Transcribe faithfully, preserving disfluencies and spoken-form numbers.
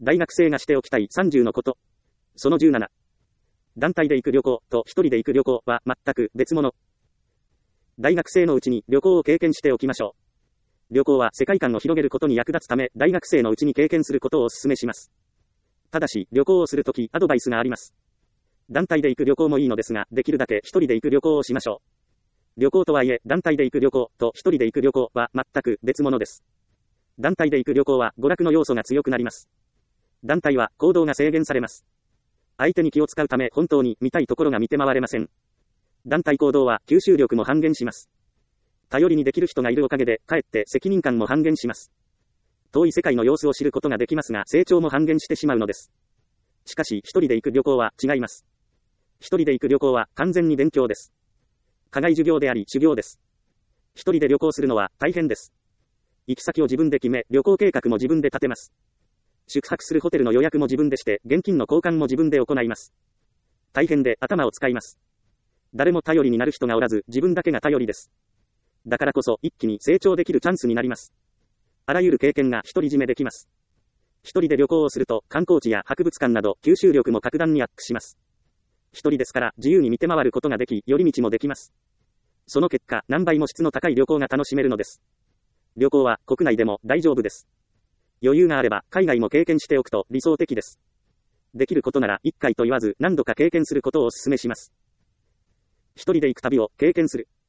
大学生がしておきたいさんじゅうのこと。そのじゅうなな。団体で行く旅行と一人で行く旅行は全く別物。大学生のうちに旅行を経験しておきましょう。旅行は世界観を広げることに役立つため、大学生のうちに経験することをお勧めします。ただし、旅行をするとき、アドバイスがあります。団体で行く旅行もいいのですが、できるだけ一人で行く旅行をしましょう。旅行とはいえ、団体で行く旅行と一人で行く旅行は全く別物です。団体で行く旅行は娯楽の要素が強くなります。団体は行動が制限されます。相手に気を使うため本当に見たいところが見て回れません。団体行動は吸収力も半減します。頼りにできる人がいるおかげで、かえって責任感も半減します。遠い世界の様子を知ることができますが、成長も半減してしまうのです。しかし、一人で行く旅行は違います。一人で行く旅行は完全に勉強です。課外授業であり修行です。一人で旅行するのは大変です。行き先を自分で決め、旅行計画も自分で立てます。宿泊するホテルの予約も自分でして、現金の交換も自分で行います。大変で頭を使います。誰も頼りになる人がおらず、自分だけが頼りです。だからこそ、一気に成長できるチャンスになります。あらゆる経験が独り占めできます。一人で旅行をすると、観光地や博物館など、吸収力も格段にアップします。一人ですから、自由に見て回ることができ、寄り道もできます。その結果、何倍も質の高い旅行が楽しめるのです。旅行は国内でも大丈夫です。余裕があれば海外も経験しておくと理想的です。できることなら一回と言わず何度か経験することをお勧めします。一人で行く旅を経験する。